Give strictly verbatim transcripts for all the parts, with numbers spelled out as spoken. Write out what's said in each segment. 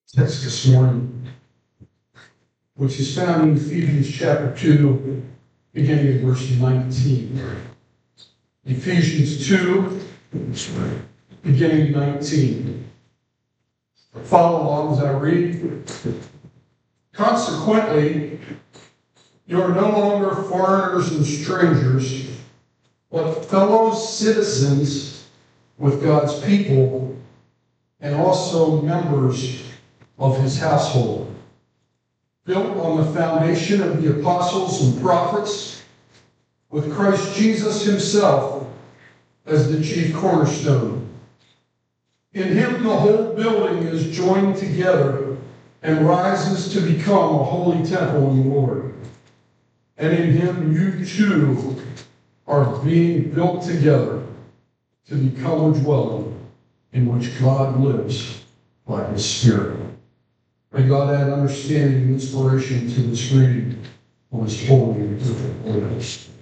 Text this morning, which is found in Ephesians chapter two, beginning at verse nineteen. Ephesians two, beginning at nineteen. Follow along as I read. Consequently, you are no longer foreigners and strangers, but fellow citizens with God's people and also members of his household, built on the foundation of the apostles and prophets, with Christ Jesus himself as the chief cornerstone. In him the whole building is joined together and rises to become a holy temple in the Lord. And in him you too are being built together to become a dwelling in which God lives by his Spirit. May God add understanding and inspiration to this reading of his holy and perfect word.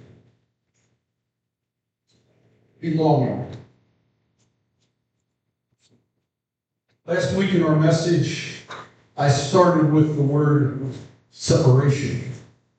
Belonging. Last week in our message, I started with the word separation.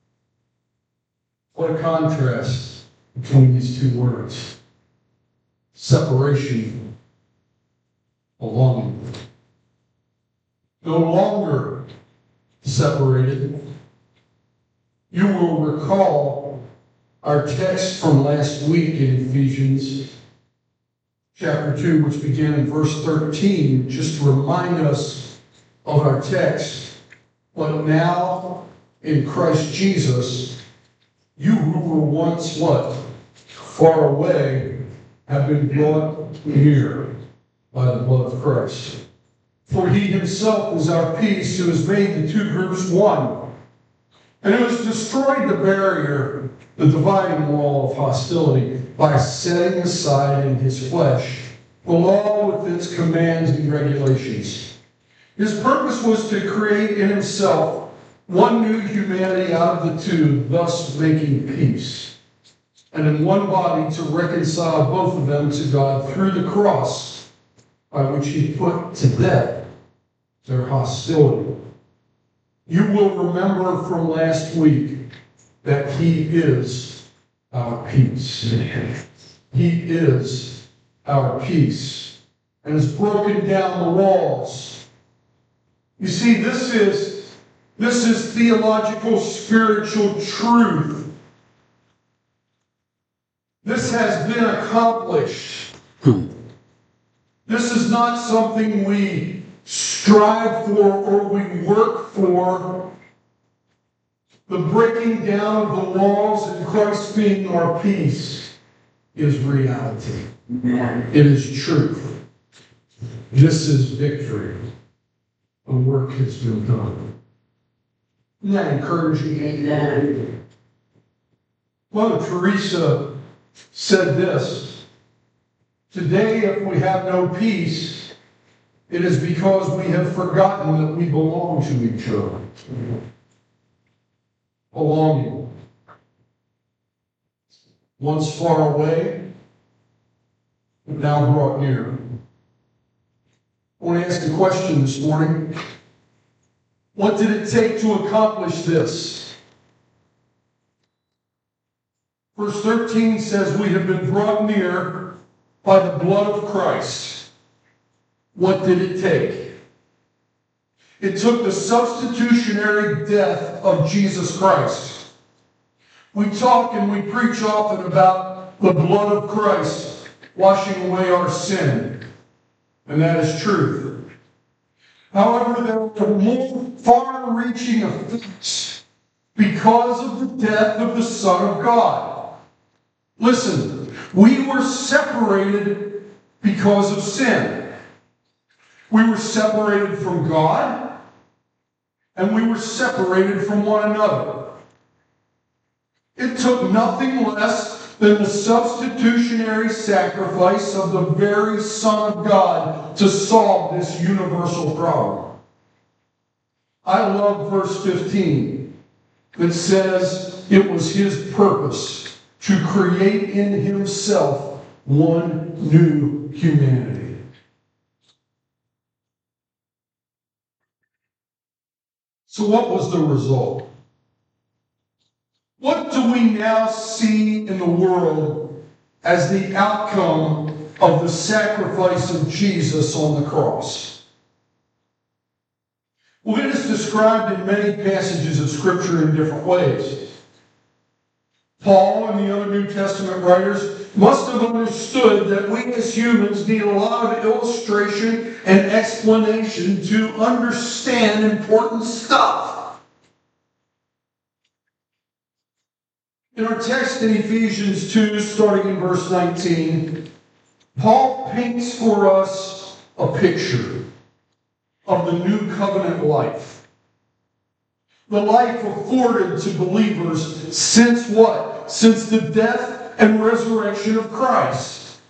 What a contrast between these two words. Separation, belonging. No longer separated. You will recall our text from last week in Ephesians chapter two, which began in verse thirteen, just to remind us of our text. But now, in Christ Jesus, you who were once what? Far away, have been brought near by the blood of Christ. For he himself is our peace, who has made the two groups one, and who has destroyed the barrier, the dividing wall of hostility, by setting aside in his flesh the law with its commands and regulations. His purpose was to create in himself one new humanity out of the two, thus making peace, and in one body to reconcile both of them to God through the cross, by which he put to death their hostility. You will remember from last week that he is our peace. He is our peace, and has broken down the walls. You see, this is this is theological, spiritual truth. This has been accomplished. This is not something we strive for or we work for. The breaking down of the walls and Christ being our peace is reality. It is truth. This is victory. The work has been done. Isn't that encouraging? Amen. Mother Teresa said this: today, if we have no peace, it is because we have forgotten that we belong to each other. Belonging. Once far away, but now brought near. I want to ask a question this morning. What did it take to accomplish this? Verse thirteen says we have been brought near by the blood of Christ. What did it take? It took the substitutionary death of Jesus Christ. We talk and we preach often about the blood of Christ washing away our sin. And that is truth. However, there are more far-reaching effects because of the death of the Son of God. Listen, we were separated because of sin. We were separated from God, and we were separated from one another. It took nothing less than the substitutionary sacrifice of the very Son of God to solve this universal problem. I love verse fifteen that says it was his purpose to create in himself one new humanity. So what was the result? What do we now see in the world as the outcome of the sacrifice of Jesus on the cross? Well, it is described in many passages of Scripture in different ways. Paul and the other New Testament writers must have understood that we as humans need a lot of illustration and explanation to understand important stuff. In our text in Ephesians two, starting in verse nineteen, Paul paints for us a picture of the new covenant life. The life afforded to believers since what? Since the death and resurrection of Christ.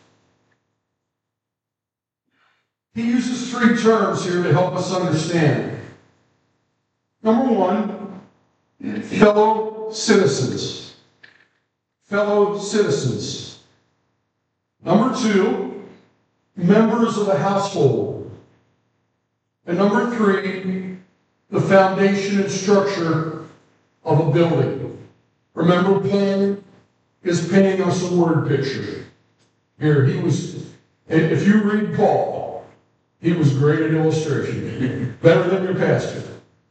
He uses three terms here to help us understand. Number one, fellow citizens. Fellow citizens. Number two, members of a household. And number three, the foundation and structure of a building. Remember, Paul is painting us a word picture. Here, he was, and if you read Paul, he was great at illustration. Better than your pastor.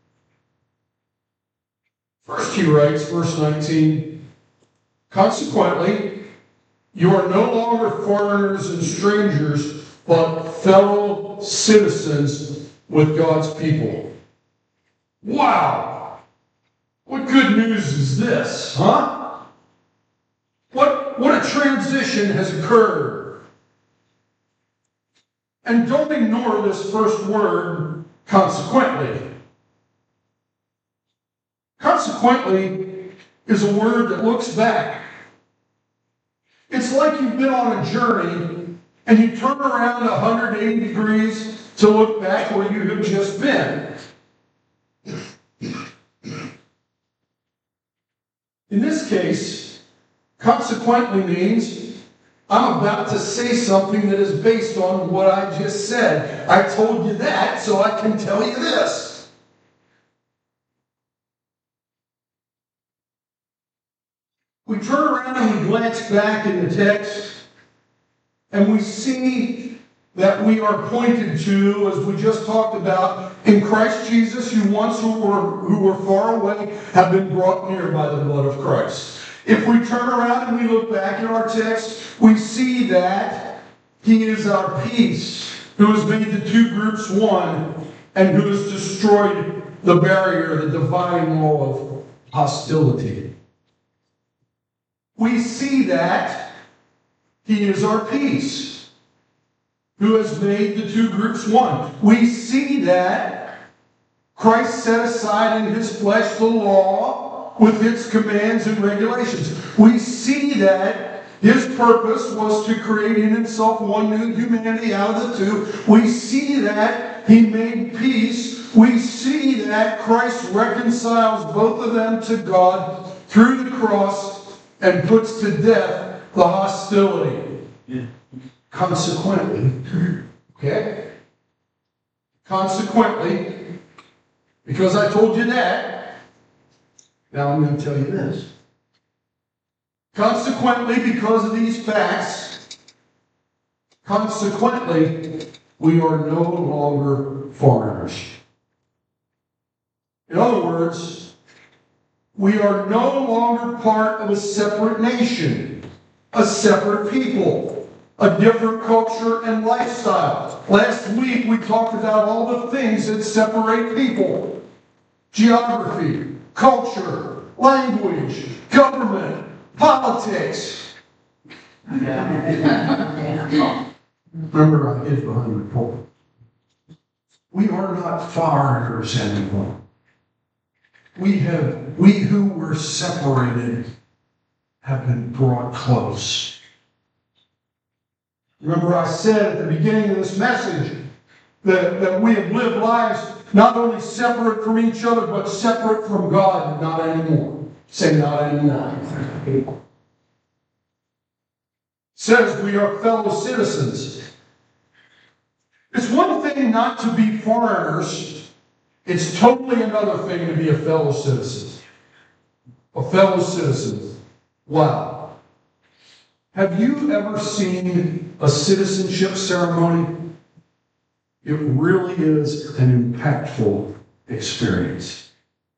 First he writes, verse nineteen, consequently, you are no longer foreigners and strangers, but fellow citizens with God's people. Wow! What good news is this, huh? What, what a transition has occurred. And don't ignore this first word, consequently. Consequently is a word that looks back. It's like you've been on a journey and you turn around one hundred eighty degrees to look back where you have just been. In this case, consequently means I'm about to say something that is based on what I just said. I told you that, so I can tell you this. We turn around and we glance back in the text, and we see that we are pointed to, as we just talked about, in Christ Jesus, you once who were, who were far away have been brought near by the blood of Christ. If we turn around and we look back in our text, we see that He is our peace, who has made the two groups one, and who has destroyed the barrier, the dividing wall of hostility. We see that He is our peace, who has made the two groups one. We see that Christ set aside in His flesh the law with its commands and regulations. We see that His purpose was to create in Himself one new humanity out of the two. We see that He made peace. We see that Christ reconciles both of them to God through the cross and puts to death the hostility. Yeah. Consequently, okay? Consequently, because I told you that, now I'm going to tell you this. Consequently, because of these facts, consequently, we are no longer foreigners. In other words, we are no longer part of a separate nation, a separate people, a different culture and lifestyle. Last week we talked about all the things that separate people. Geography, culture, language, government, politics. Remember, I hid behind the pulpit. We are not foreigners anymore. We have, we who were separated have been brought close. Remember I said at the beginning of this message that, that we have lived lives not only separate from each other, but separate from God, not anymore. Say not anymore. It says we are fellow citizens. It's one thing not to be foreigners It's totally another thing to be a fellow citizen. A fellow citizen. Wow. Have you ever seen a citizenship ceremony? It really is an impactful experience.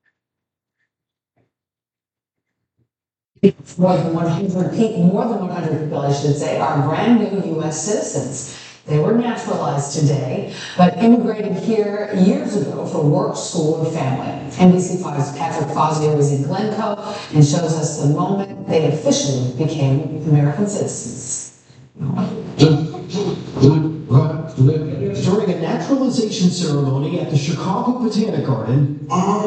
More than one hundred people, more than one hundred people, I should say, are brand new U S citizens. They were naturalized today, but immigrated here years ago for work, school, and family. N B C five's Patrick Fazio was in Glencoe and shows us the moment they officially became American citizens. During a naturalization ceremony at the Chicago Botanic Garden,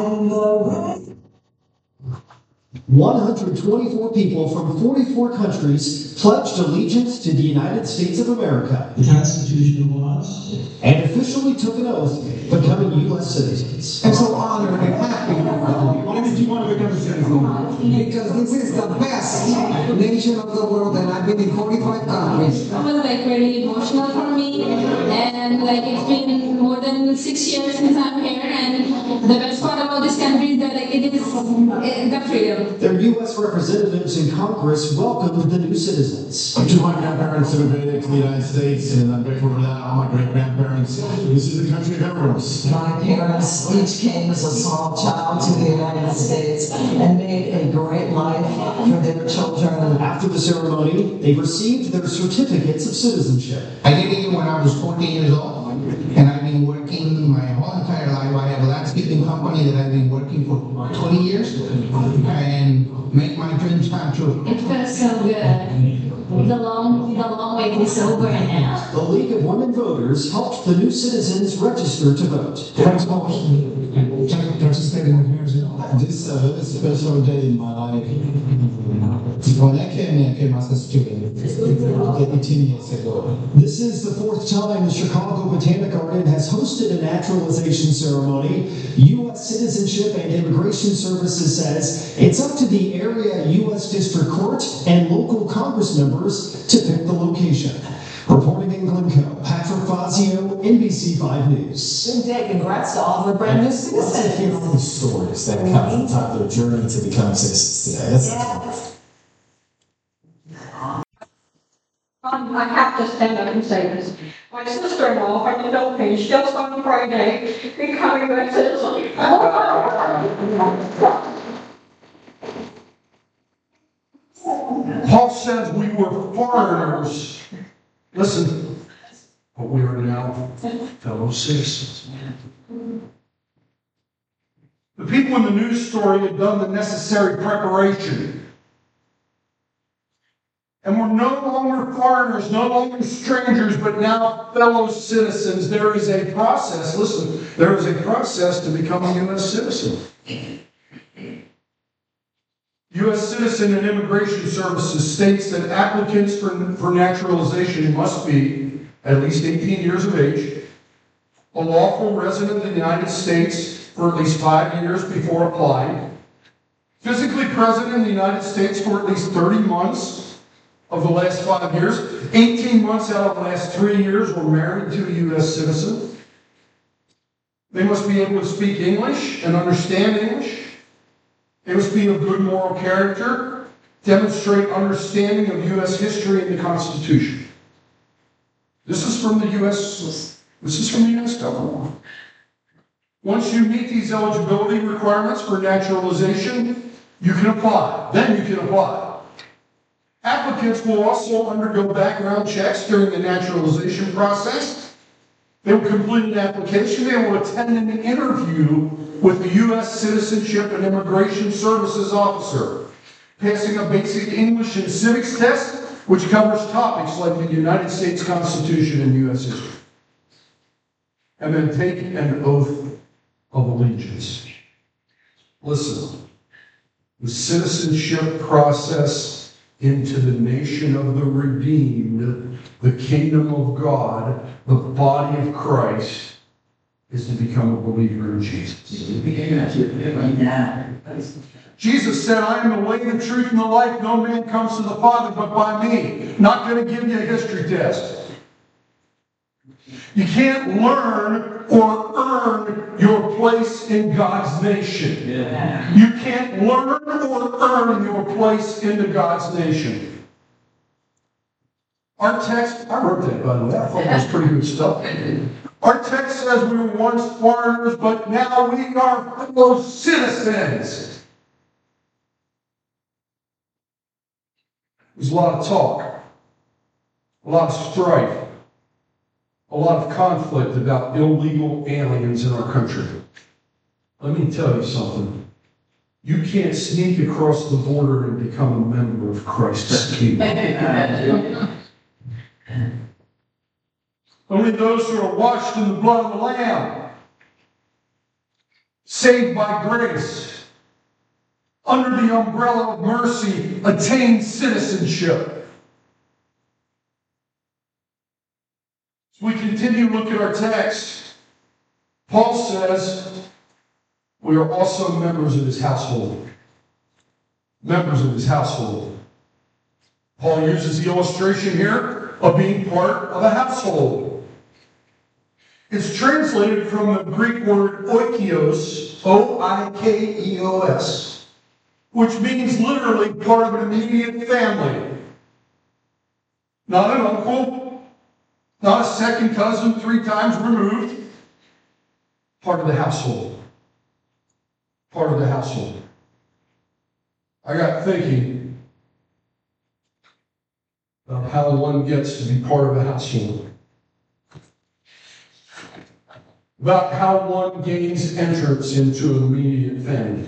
one hundred twenty-four people from forty-four countries pledged allegiance to the United States of America. The Constitution was. And officially took an oath, becoming U S citizens. I'm so honored and happy. Why did you want to become a citizen? Because this is the best nation of the world, and I've been in forty-five countries. It was like really emotional for me, and like it's been more than six years since I'm here, and the best part about this country is that like it is uh, the freedom. Their U S representatives in Congress welcomed the new citizens. Up to my grandparents immigrated to the United States, and I'm grateful for that. All my great-grandparents. This is the country of everyone's. My parents each came as a small child to the United States and made a great life for their children. After the ceremony, they received their certificates of citizenship. I did it when I was fourteen years old, and I've been working my whole entire life. I have a landscaping company that I've been working for twenty years, and make my dreams come true. It feels so good. The long, the long wait is over now. The League of Women Voters helped the new citizens register to vote. This uh, very special day in my life. When I came here, I came as a student eighteen years ago. This is the fourth time the Chicago Botanic Garden has hosted a naturalization ceremony. U S Citizenship and Immigration Services says it's up to the area U S District Court and local Congress members to pick the location. Reporting in Glencoe, Patrick Fazio, N B C five News. Good day, congrats to all the brand new What's the citizens. stories that come from the top of their journey to becoming citizens today? That's Yeah. Um, I have to stand up and say this. My sister-in-law from the Philippines just on Friday becoming a U S citizen. Paul says we were foreigners. Listen, but we are now fellow citizens. The people in the news story had done the necessary preparation. And we're no longer foreigners, no longer strangers, but now fellow citizens. There is a process, listen, there is a process to becoming a U S citizen. U S Citizen and Immigration Services states that applicants for, for naturalization must be at least eighteen years of age, a lawful resident of the United States for at least five years before applying, physically present in the United States for at least thirty months of the last five years, eighteen months out of the last three years were married to a U S citizen. They must be able to speak English and understand English. They must be of good moral character, demonstrate understanding of U S history and the Constitution. This is from the U S, this is from the U S government. Once you meet these eligibility requirements for naturalization, you can apply. Then you can apply. Applicants will also undergo background checks during the naturalization process. They will complete an application. They will attend an interview with the U S Citizenship and Immigration Services officer, passing a basic English and civics test, which covers topics like the United States Constitution and U S history. And then take an oath of allegiance. Listen, the citizenship process into the nation of the redeemed, the kingdom of God, the body of Christ, is to become a believer in Jesus. Jesus said, I am the way, the truth, and the life. No man comes to the Father but by me. Not going to give you a history test. You can't learn or earn your place in God's nation. Yeah. You can't learn or earn your place into God's nation. Our text, I wrote that by the way, I thought that was pretty good stuff. Our text says we were once foreigners, but now we are fellow citizens. There's a lot of talk, a lot of strife, a lot of conflict about illegal aliens in our country. Let me tell you something. You can't sneak across the border and become a member of Christ's kingdom. Only those who are washed in the blood of the Lamb, saved by grace, under the umbrella of mercy, attain citizenship. As we continue to look at our text, Paul says we are also members of his household. Members of his household. Paul uses the illustration here of being part of a household. It's translated from the Greek word oikos, O I K E O S, which means literally part of an immediate family. Not an uncle, not a second cousin three times removed. Part of the household. Part of the household. I got thinking about how one gets to be part of a household. About how one gains entrance into an immediate family.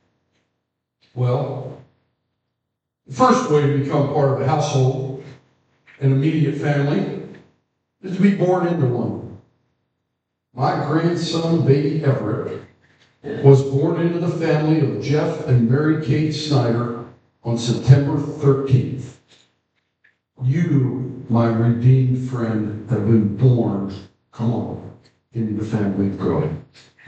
Well, the first way to become part of a household, an immediate family, is to be born into one. My grandson, baby Everett, was born into the family of Jeff and Mary Kate Snyder on September thirteenth. You, my redeemed friend, have been born, come on, into the family of God.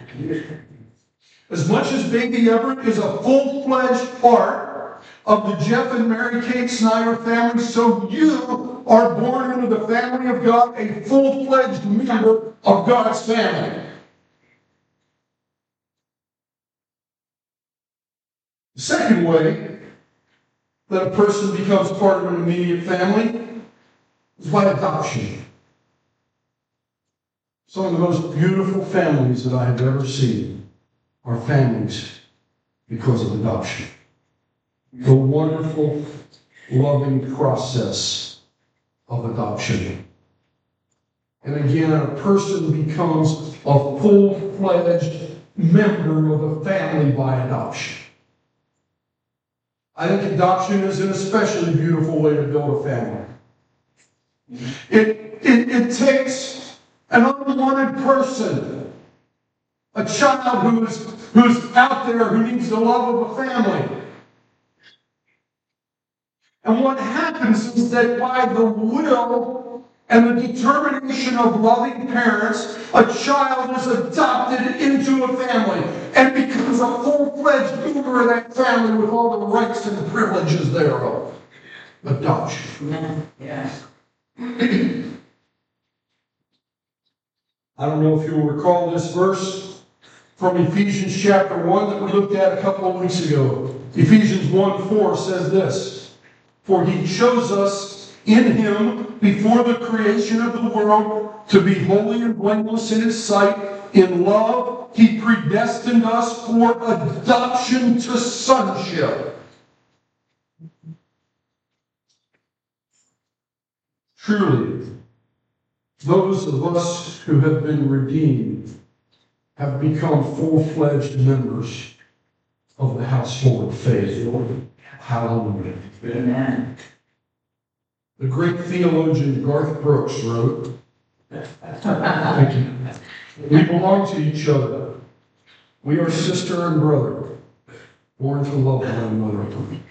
As much as baby Everett is a full-fledged part of the Jeff and Mary Kate Snyder family, so you are born into the family of God, a full-fledged member of God's family. The second way that a person becomes part of an immediate family is by adoption. Some of the most beautiful families that I have ever seen are families because of adoption. The wonderful, loving process of adoption. And again, a person becomes a full-fledged member of a family by adoption. I think adoption is an especially beautiful way to build a family. It, it, it takes an unwanted person, a child who's, who's out there who needs the love of a family. And what happens is that by the will and the determination of loving parents, a child is adopted into a family and becomes a full-fledged member of that family with all the rights and the privileges thereof. Adoption. Yes. I don't know if you'll recall this verse from Ephesians chapter one that we looked at a couple of weeks ago. Ephesians one four says this, "For he chose us in him before the creation of the world to be holy and blameless in his sight. In love, he predestined us for adoption to sonship." Truly, those of us who have been redeemed have become full-fledged members of the household of faith. Hallelujah. Amen. The great theologian Garth Brooks wrote, thank you, "We belong to each other. We are sister and brother, born to love one another."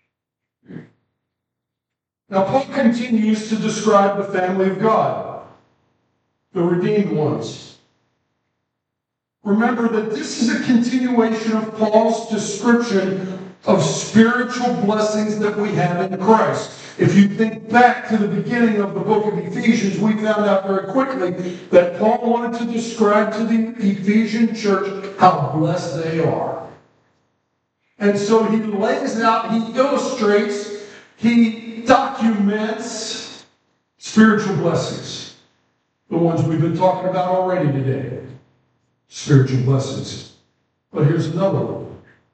Now, Paul continues to describe the family of God, the redeemed ones. Remember that this is a continuation of Paul's description of spiritual blessings that we have in Christ. If you think back to the beginning of the book of Ephesians, we found out very quickly that Paul wanted to describe to the Ephesian church how blessed they are. And so he lays out, he illustrates, he documents spiritual blessings. The ones we've been talking about already today. Spiritual blessings. But here's another one.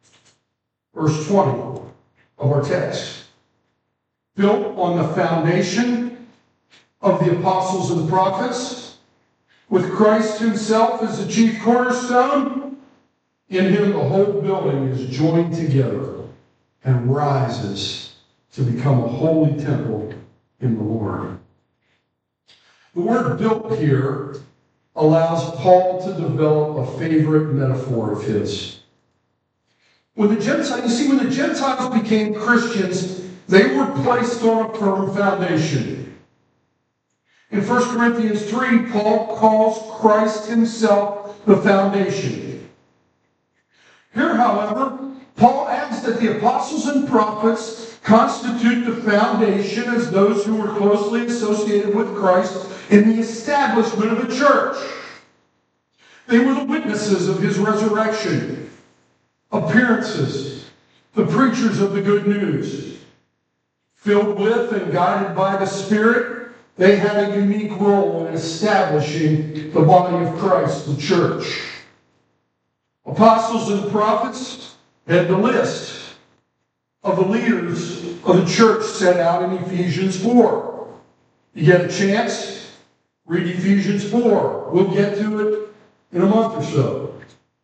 Verse twenty of our text. Built on the foundation of the apostles and the prophets, with Christ himself as the chief cornerstone, in him the whole building is joined together and rises to become a holy temple in the Lord. The word built here allows Paul to develop a favorite metaphor of his. When the Gentiles, you see, when the Gentiles became Christians, they were placed on a firm foundation. In First Corinthians three, Paul calls Christ himself the foundation. Here, however, Paul adds that the apostles and prophets constitute the foundation as those who were closely associated with Christ in the establishment of the church. They were the witnesses of his resurrection, appearances, the preachers of the good news. Filled with and guided by the Spirit, they had a unique role in establishing the body of Christ, the church. Apostles and prophets had the list of the leaders of the church set out in Ephesians four. You get a chance? Read Ephesians four. We'll get to it in a month or so.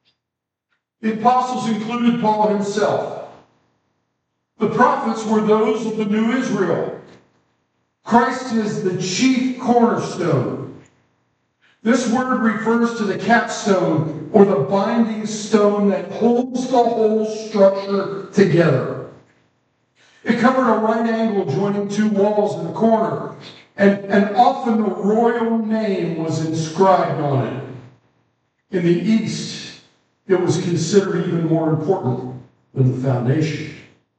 The apostles included Paul himself. The prophets were those of the new Israel. Christ is the chief cornerstone. This word refers to the capstone or the binding stone that holds the whole structure together. It covered a right angle joining two walls in the corner, and, and often the royal name was inscribed on it. In the East, it was considered even more important than the foundation.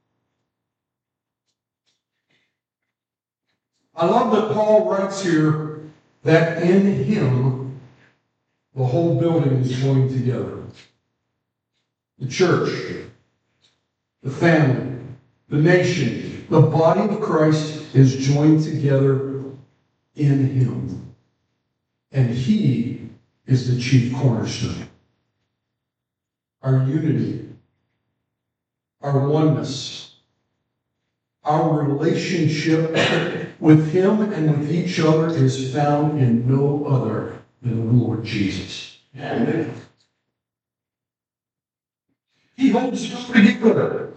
I love that Paul writes here that in him the whole building is joined together. The church, the family, the nation, the body of Christ is joined together in him. And he is the chief cornerstone. Our unity, our oneness, our relationship with him and with each other is found in no other than the Lord Jesus. Amen. He holds us together.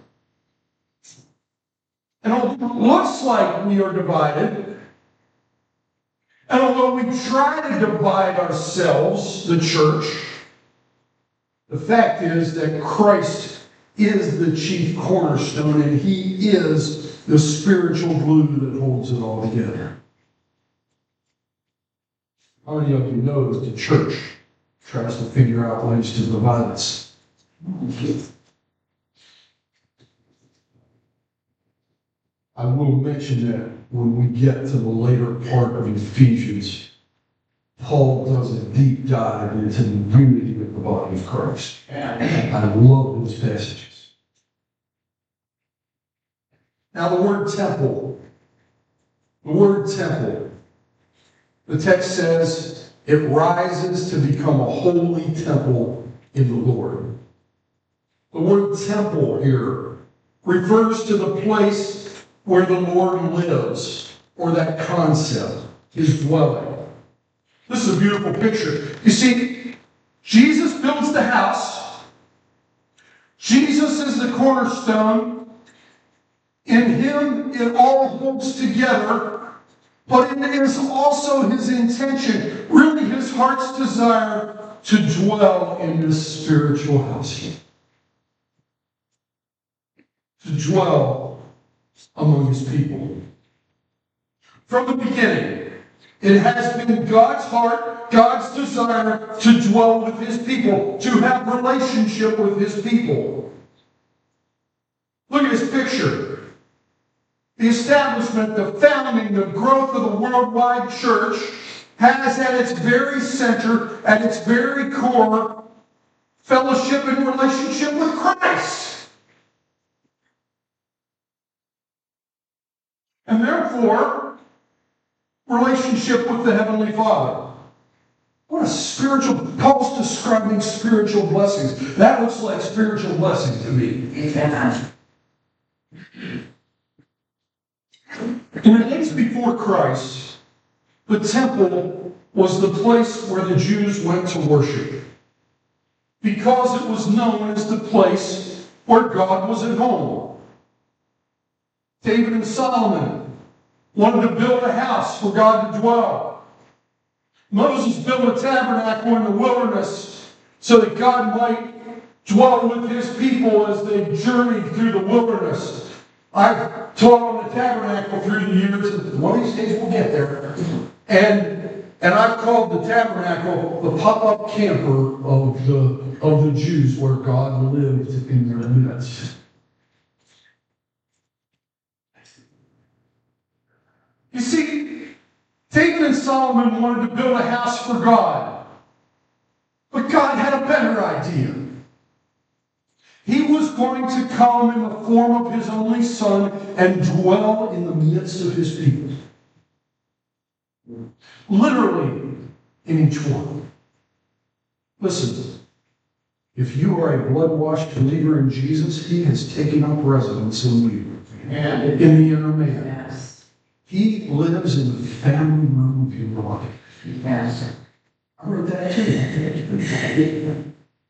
And although it looks like we are divided, and although we try to divide ourselves, the church, the fact is that Christ is the chief cornerstone and he is the spiritual glue that holds it all together. How many of you know that the church tries to figure out ways to divide us? I will mention that when we get to the later part of Ephesians, Paul does a deep dive into the unity of the body of Christ. I love those passages. Now the word temple. The word temple. The text says it rises to become a holy temple in the Lord. The word temple here refers to the place where the Lord lives, or that concept, his dwelling. This is a beautiful picture. You see, Jesus builds the house. Jesus is the cornerstone. In him, it all holds together, but it is also his intention, really his heart's desire, to dwell in this spiritual house. To dwell among his people. From the beginning, it has been God's heart, God's desire to dwell with his people, to have relationship with his people. Look at this picture. The establishment, the founding, the growth of the worldwide church has at its very center, at its very core, fellowship and relationship with Christ. And therefore, relationship with the Heavenly Father. What a spiritual, Paul's describing spiritual blessings. That looks like spiritual blessing to me. Amen. In the days before Christ, the temple was the place where the Jews went to worship, because it was known as the place where God was at home. David and Solomon wanted to build a house for God to dwell. Moses built a tabernacle in the wilderness so that God might dwell with his people as they journeyed through the wilderness. I've taught on the tabernacle through the years, and one of these days we'll get there. And, and I've called the tabernacle the pop-up camper of the, of the Jews, where God lived in their midst. You see, David and Solomon wanted to build a house for God. But God had a better idea. He was going to come in the form of his only Son and dwell in the midst of his people. Literally in each one. Listen, if you are a blood-washed believer in Jesus, he has taken up residence in you. In the inner man. Yes. He lives in the family room of your life. Yes. I wrote that too.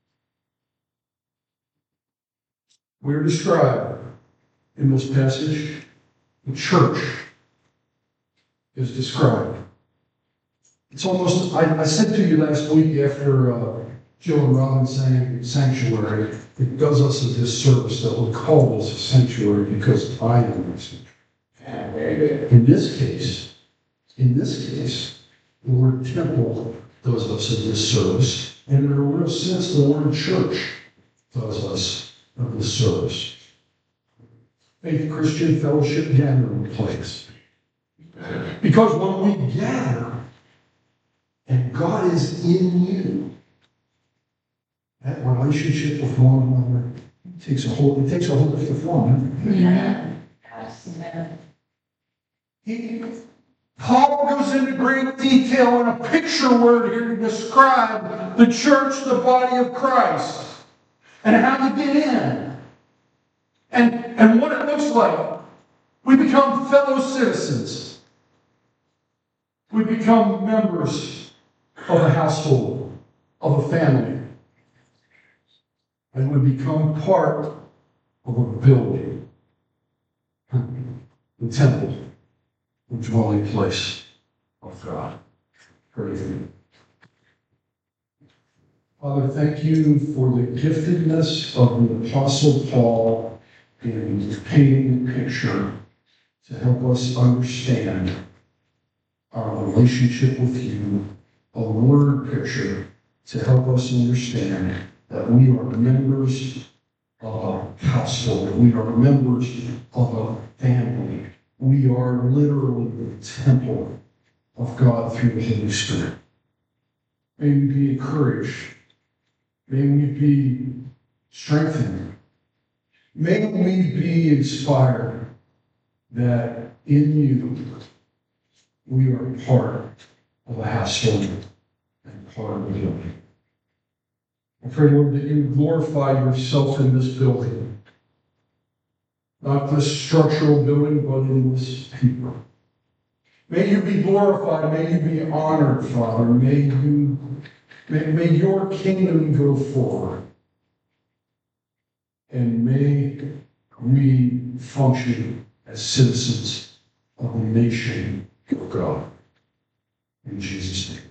We're described in this passage. The church is described. It's almost, I, I said to you last week after uh, Jill and Robin sang Sanctuary, it does us a disservice that we call this a sanctuary because I am a sanctuary. In this case, in this case, the word temple does us a disservice, and in a real sense, the word church does us a disservice. Faith Christian Fellowship gathering place. Because when we gather, and God is in you, that relationship with one another takes a whole, it takes a whole different form. Amen. He, Paul goes into great detail in a picture word here to describe the church, the body of Christ, and how to get in, and, and what it looks like. We become fellow citizens. We become members of a household, of a family. And we become part of a building, the temple, the dwelling place of God. Praise Him. Father, thank you for the giftedness of the Apostle Paul in painting the picture to help us understand our relationship with you, a word picture to help us understand that we are members of a household. We are members of a family. We are literally the temple of God through the Holy Spirit. May we be encouraged. May we be strengthened. May we be inspired that in you we are part of a household and part of a building. I pray, Lord, that you glorify yourself in this building. Not this structural building, but in this people. May you be glorified. May you be honored, Father. May you, may, may your kingdom go forward. And may we function as citizens of the nation of God. In Jesus' name.